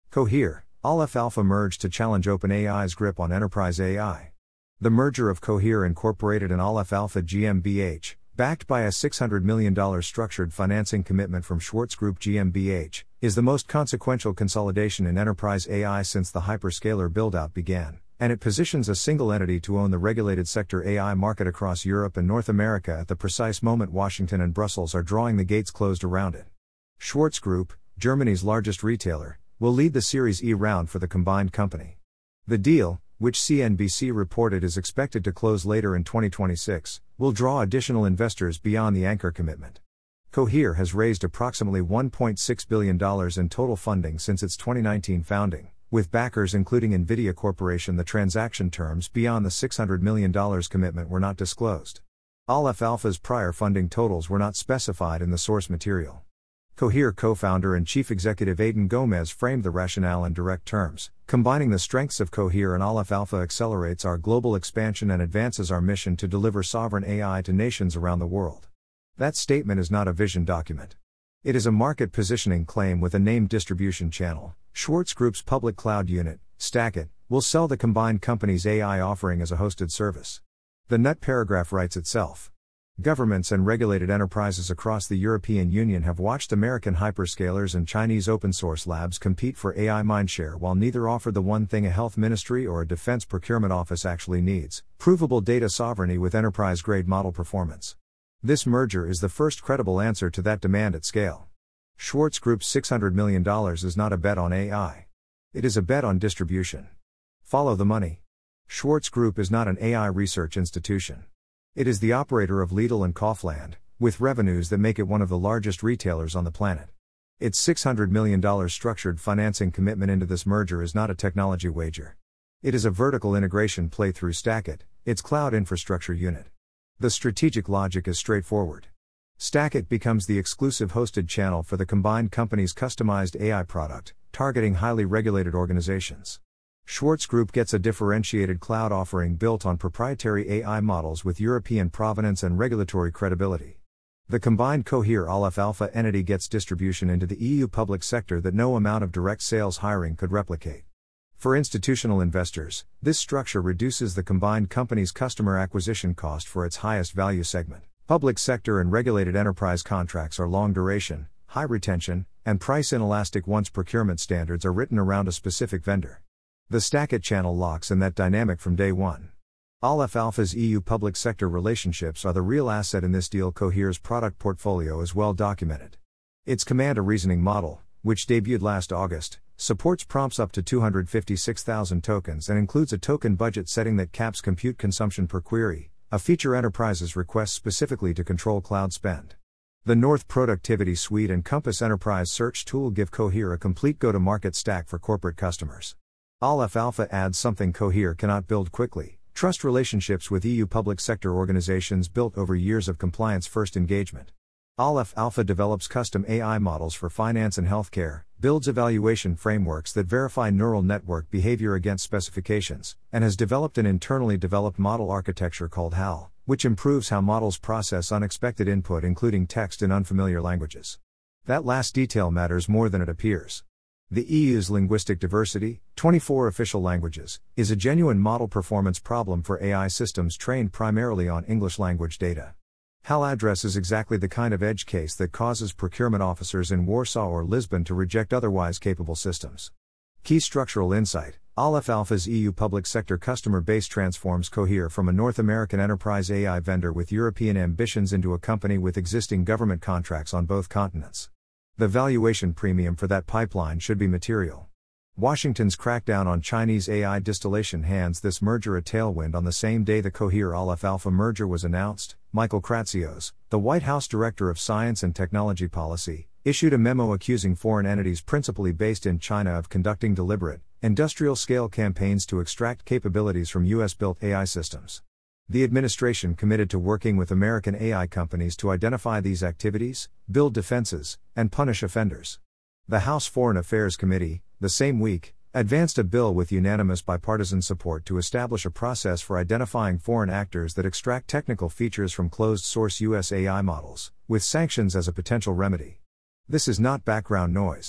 Cohere, Aleph Alpha merged to challenge OpenAI's grip on enterprise AI. The merger of Cohere Incorporated and Aleph Alpha GmbH, backed by a $600 million structured financing commitment from Schwartz Group GmbH, is the most consequential consolidation in enterprise AI since the hyperscaler build-out began, and it positions a single entity to own the regulated sector AI market across Europe and North America at the precise moment Washington and Brussels are drawing the gates closed around it. Schwartz Group, Germany's largest retailer, will lead the Series E round for the combined company. The deal, which CNBC reported is expected to close later in 2026, will draw additional investors beyond the anchor commitment. Cohere has raised approximately $1.6 billion in total funding since its 2019 founding, with backers including Nvidia Corporation. The transaction terms beyond the $600 million commitment were not disclosed. Aleph Alpha's prior funding totals were not specified in the source material. Cohere co-founder and chief executive Aidan Gomez framed the rationale in direct terms. Combining the strengths of Cohere and Aleph Alpha accelerates our global expansion and advances our mission to deliver sovereign AI to nations around the world. That statement is not a vision document. It is a market positioning claim with a named distribution channel. Schwartz Group's public cloud unit, Stackit, will sell the combined company's AI offering as a hosted service. The nut paragraph writes itself. Governments and regulated enterprises across the European Union have watched American hyperscalers and Chinese open-source labs compete for AI mindshare while neither offered the one thing a health ministry or a defense procurement office actually needs: provable data sovereignty with enterprise-grade model performance. This merger is the first credible answer to that demand at scale. Schwartz Group's $600 million is not a bet on AI. It is a bet on distribution. Follow the money. Schwartz Group is not an AI research institution. It is the operator of Lidl and Kaufland, with revenues that make it one of the largest retailers on the planet. Its $600 million structured financing commitment into this merger is not a technology wager. It is a vertical integration play through Stackit, its cloud infrastructure unit. The strategic logic is straightforward. Stackit becomes the exclusive hosted channel for the combined company's customized AI product, targeting highly regulated organizations. Schwartz Group gets a differentiated cloud offering built on proprietary AI models with European provenance and regulatory credibility. The combined Cohere Aleph Alpha entity gets distribution into the EU public sector that no amount of direct sales hiring could replicate. For institutional investors, this structure reduces the combined company's customer acquisition cost for its highest value segment. Public sector and regulated enterprise contracts are long duration, high retention, and price inelastic once procurement standards are written around a specific vendor. The Stackit channel locks in that dynamic from day one. Aleph Alpha's EU public sector relationships are the real asset in this deal. Cohere's product portfolio is well documented. Its Command a Reasoning model, which debuted last August, supports prompts up to 256,000 tokens and includes a token budget setting that caps compute consumption per query, a feature enterprises request specifically to control cloud spend. The North Productivity Suite and Compass Enterprise Search Tool give Cohere a complete go-to-market stack for corporate customers. Aleph Alpha adds something Cohere cannot build quickly: trust relationships with EU public sector organizations built over years of compliance-first engagement. Aleph Alpha develops custom AI models for finance and healthcare, builds evaluation frameworks that verify neural network behavior against specifications, and has developed an internally developed model architecture called HAL, which improves how models process unexpected input including text in unfamiliar languages. That last detail matters more than it appears. The EU's linguistic diversity, 24 official languages, is a genuine model performance problem for AI systems trained primarily on English language data. HAL addresses exactly the kind of edge case that causes procurement officers in Warsaw or Lisbon to reject otherwise capable systems. Key structural insight: Aleph Alpha's EU public sector customer base transforms Cohere from a North American enterprise AI vendor with European ambitions into a company with existing government contracts on both continents. The valuation premium for that pipeline should be material. Washington's crackdown on Chinese AI distillation hands this merger a tailwind. On the same day the Cohere Aleph Alpha merger was announced, Michael Kratsios, the White House Director of Science and Technology Policy, issued a memo accusing foreign entities principally based in China of conducting deliberate, industrial-scale campaigns to extract capabilities from US-built AI systems. The administration committed to working with American AI companies to identify these activities, build defenses, and punish offenders. The House Foreign Affairs Committee, the same week, advanced a bill with unanimous bipartisan support to establish a process for identifying foreign actors that extract technical features from closed-source US AI models, with sanctions as a potential remedy. This is not background noise.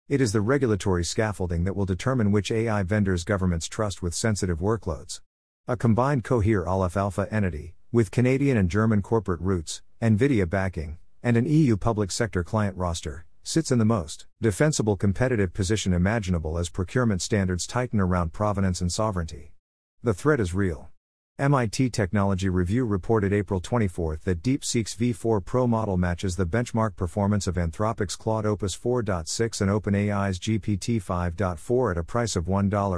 It is the regulatory scaffolding that will determine which AI vendors governments trust with sensitive workloads. A combined Cohere Aleph Alpha entity, with Canadian and German corporate roots, NVIDIA backing, and an EU public sector client roster, sits in the most defensible competitive position imaginable as procurement standards tighten around provenance and sovereignty. The threat is real. MIT Technology Review reported April 24 that DeepSeek's V4 Pro model matches the benchmark performance of Anthropic's Claude Opus 4.6 and OpenAI's GPT 5.4 at a price of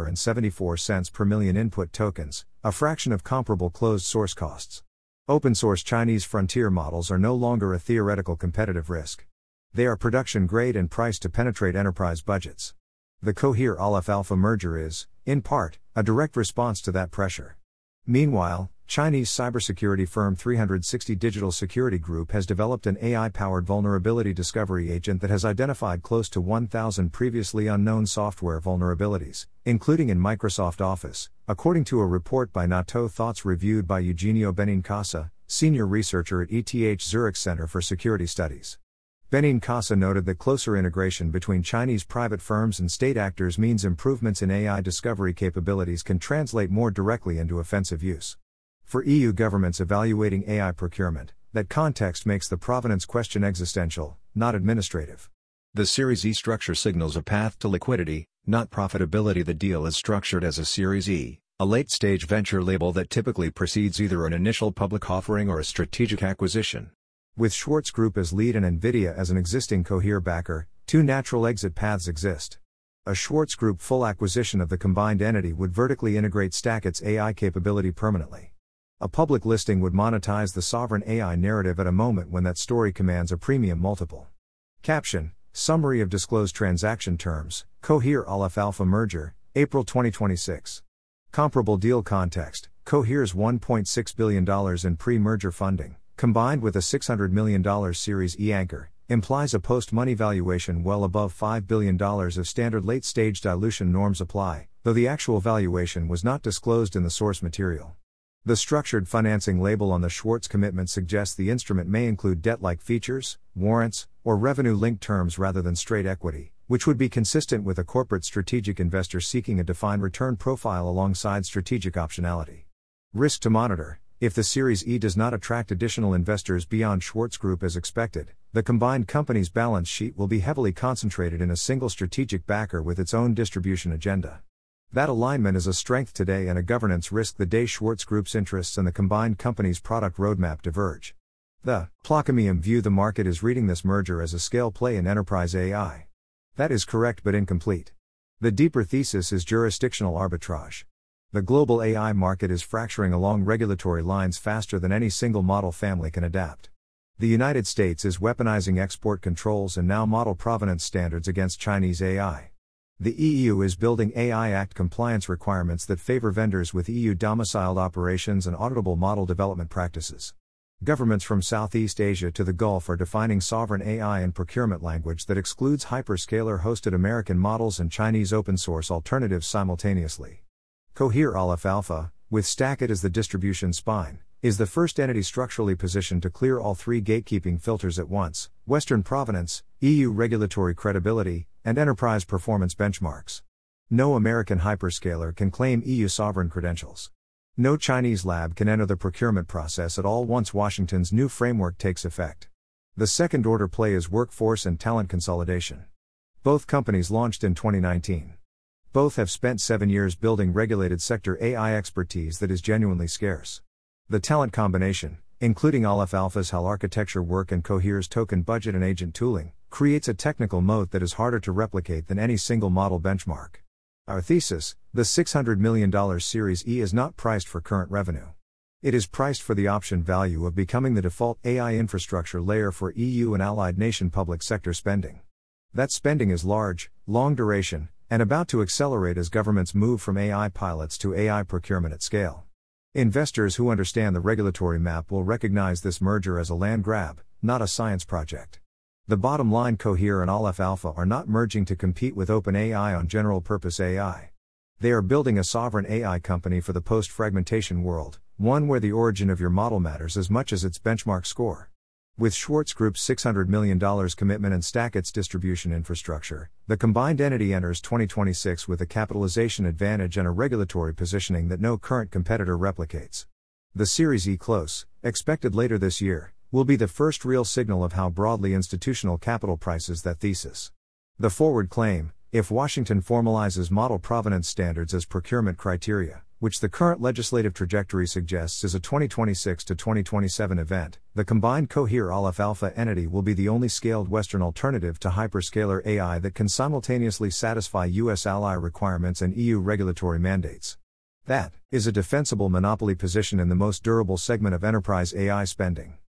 $1.74 per million input tokens, a fraction of comparable closed-source costs. Open-source Chinese frontier models are no longer a theoretical competitive risk. They are production-grade and priced to penetrate enterprise budgets. The Cohere Aleph Alpha merger is, in part, a direct response to that pressure. Meanwhile, Chinese cybersecurity firm 360 Digital Security Group has developed an AI-powered vulnerability discovery agent that has identified close to 1,000 previously unknown software vulnerabilities, including in Microsoft Office, according to a report by NATO Thoughts reviewed by Eugenio Benincasa, senior researcher at ETH Zurich Center for Security Studies. Benincasa noted that closer integration between Chinese private firms and state actors means improvements in AI discovery capabilities can translate more directly into offensive use. For EU governments evaluating AI procurement, that context makes the provenance question existential, not administrative. The Series E structure signals a path to liquidity, not profitability. The deal is structured as a Series E, a late-stage venture label that typically precedes either an initial public offering or a strategic acquisition. With Schwartz Group as lead and NVIDIA as an existing Cohere backer, two natural exit paths exist. A Schwartz Group full acquisition of the combined entity would vertically integrate Stackit's AI capability permanently. A public listing would monetize the sovereign AI narrative at a moment when that story commands a premium multiple. Caption: Summary of disclosed transaction terms, Cohere Aleph Alpha merger, April 2026. Comparable deal context: Cohere's $1.6 billion in pre-merger funding, combined with a $600 million Series E anchor, implies a post-money valuation well above $5 billion if standard late-stage dilution norms apply, though the actual valuation was not disclosed in the source material. The structured financing label on the Schwartz commitment suggests the instrument may include debt-like features, warrants, or revenue-linked terms rather than straight equity, which would be consistent with a corporate strategic investor seeking a defined return profile alongside strategic optionality. Risk to monitor: if the Series E does not attract additional investors beyond Schwartz Group as expected, the combined company's balance sheet will be heavily concentrated in a single strategic backer with its own distribution agenda. That alignment is a strength today and a governance risk the day Schwartz Group's interests and the combined company's product roadmap diverge. The Placomium view the market is reading this merger as a scale play in enterprise AI. That is correct but incomplete. The deeper thesis is jurisdictional arbitrage. The global AI market is fracturing along regulatory lines faster than any single model family can adapt. The United States is weaponizing export controls and now model provenance standards against Chinese AI. The EU is building AI Act compliance requirements that favor vendors with EU-domiciled operations and auditable model development practices. Governments from Southeast Asia to the Gulf are defining sovereign AI and procurement language that excludes hyperscaler-hosted American models and Chinese open-source alternatives simultaneously. Cohere Aleph Alpha, with Stackit as the distribution spine, is the first entity structurally positioned to clear all three gatekeeping filters at once: Western provenance, EU regulatory credibility, and enterprise performance benchmarks. No American hyperscaler can claim EU sovereign credentials. No Chinese lab can enter the procurement process at all once Washington's new framework takes effect. The second-order play is workforce and talent consolidation. Both companies launched in 2019. Both have spent 7 years building regulated sector AI expertise that is genuinely scarce. The talent combination, including Aleph Alpha's HAL architecture work and Cohere's token budget and agent tooling, creates a technical moat that is harder to replicate than any single model benchmark. Our thesis: the $600 million Series E is not priced for current revenue. It is priced for the option value of becoming the default AI infrastructure layer for EU and allied nation public sector spending. That spending is large, long duration, and about to accelerate as governments move from AI pilots to AI procurement at scale. Investors who understand the regulatory map will recognize this merger as a land grab, not a science project. The bottom line: Cohere and Aleph Alpha are not merging to compete with OpenAI on general-purpose AI. They are building a sovereign AI company for the post-fragmentation world, one where the origin of your model matters as much as its benchmark score. With Schwartz Group's $600 million commitment and Stackett's distribution infrastructure, the combined entity enters 2026 with a capitalization advantage and a regulatory positioning that no current competitor replicates. The Series E close, expected later this year, will be the first real signal of how broadly institutional capital prices that thesis. The forward claim, if Washington formalizes model provenance standards as procurement criteria, which the current legislative trajectory suggests is a 2026 to 2027 event, the combined Cohere Aleph Alpha entity will be the only scaled Western alternative to hyperscaler AI that can simultaneously satisfy U.S. ally requirements and EU regulatory mandates. That is a defensible monopoly position in the most durable segment of enterprise AI spending.